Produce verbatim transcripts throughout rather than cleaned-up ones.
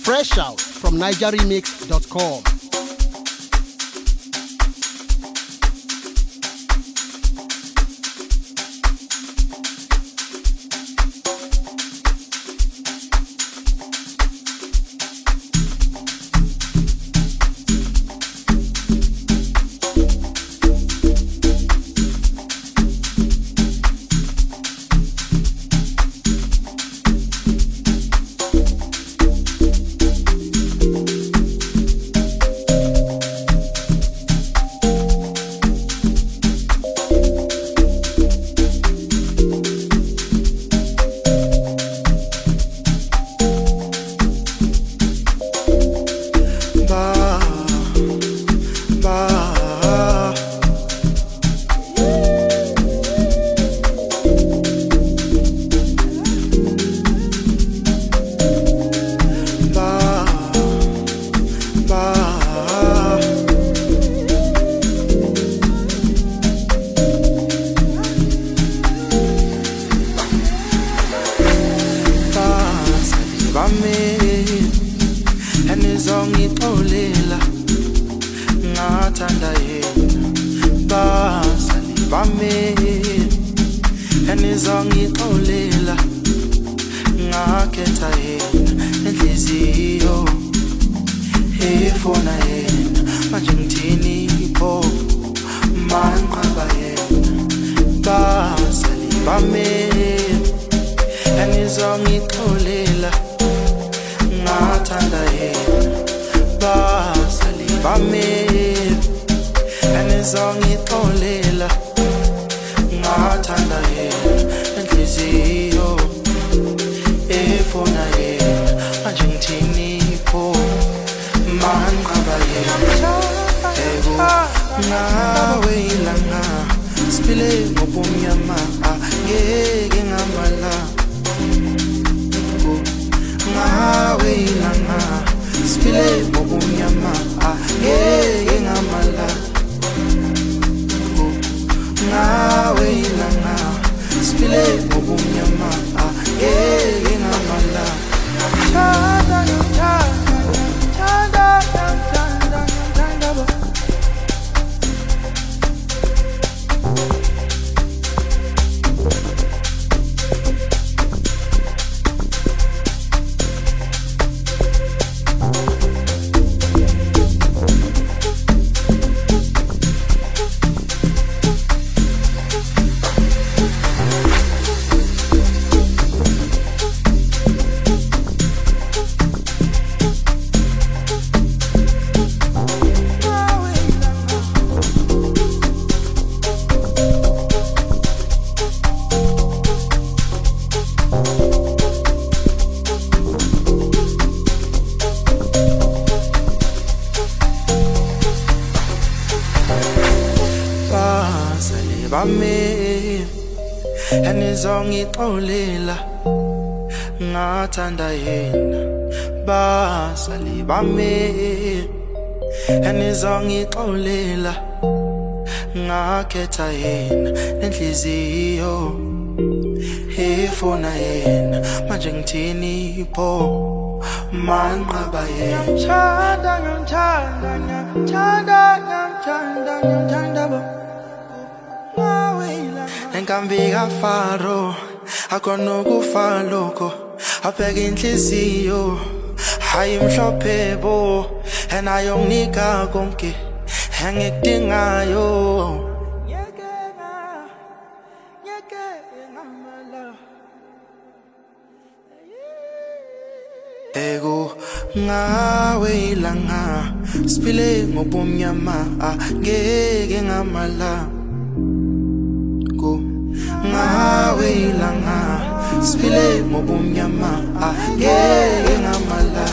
Fresh out from niger remix dot com. Ngixolela ngathanda yena basali bami enizongixolela ngakhetha yena enhliziyo efuna yena manje ngithini pho manqaba yena ngithanda ngithanda ngithanda ngithanda ngithanda bo Enkambi kafaro akona ukufa lokho abheka inhliziyo hayi mhlophe bo enayonginika konke engikudingayo nyekena nyekena mala ego ngawe ilanga sipile ngobumnyama ngeke ngamala ngawe ilanga sipile ngobumnyama ngeke ngamala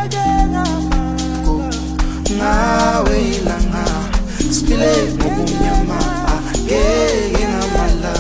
ngawe ilanga sipile ngobumnyama ngeke ngamala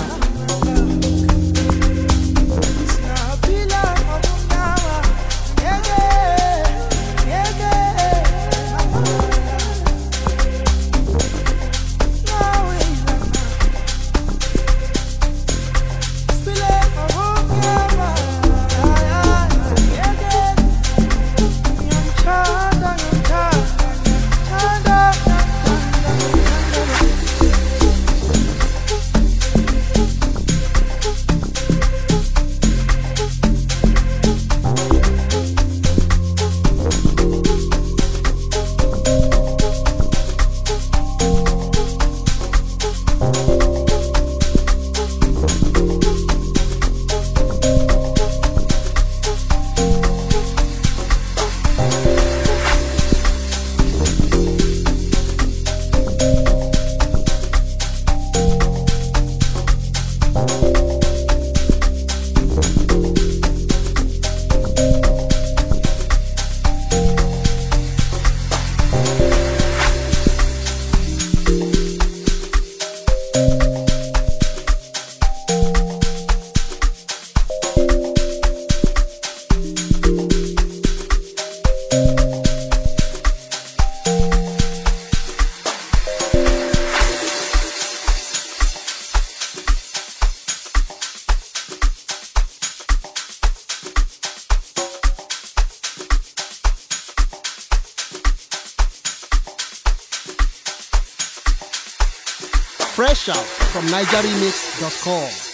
Fresh out from Niger Remix dot com.